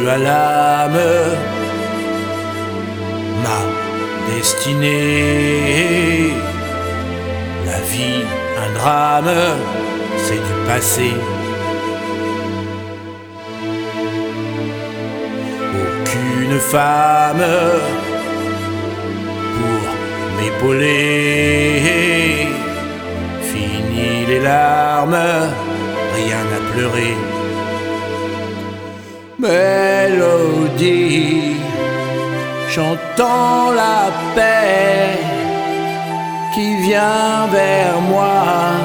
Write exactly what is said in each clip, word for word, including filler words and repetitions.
à l'âme, ma destinée. La vie, un drame, c'est du passé. Aucune femme pour m'épauler. Fini les larmes, rien à pleurer. Mélodie, chantant la paix qui vient vers moi.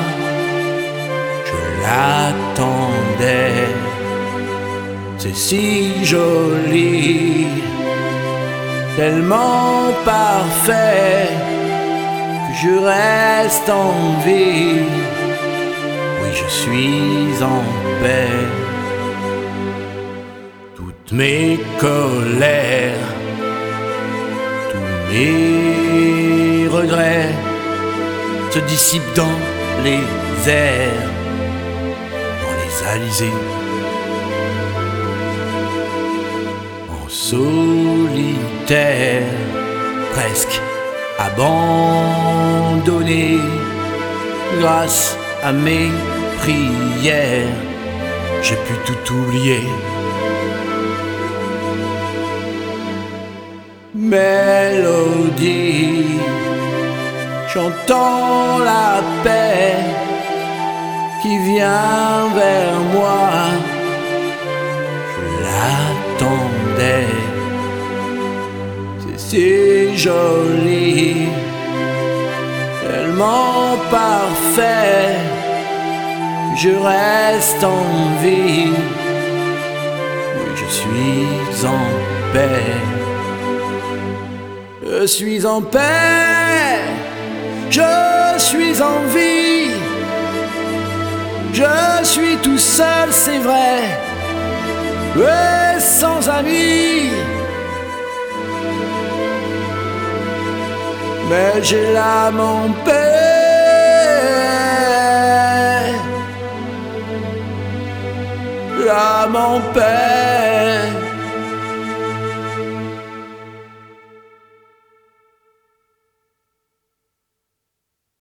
Je l'attendais, c'est si joli, tellement parfait que je reste en vie. Oui, je suis en paix. Toutes mes colères, tous mes regrets se dissipent dans les airs, dans les alizés. En solitaire, presque abandonné, grâce à mes prières, j'ai pu tout oublier. Mélodie, chantant la paix qui vient vers moi. Je l'attendais, c'est si joli, tellement parfait que je reste en vie. Oui, je suis en paix. Je suis en paix, je suis en vie. Je suis tout seul, c'est vrai, et sans amis. Mais j'ai l'âme en paix, l'âme en paix.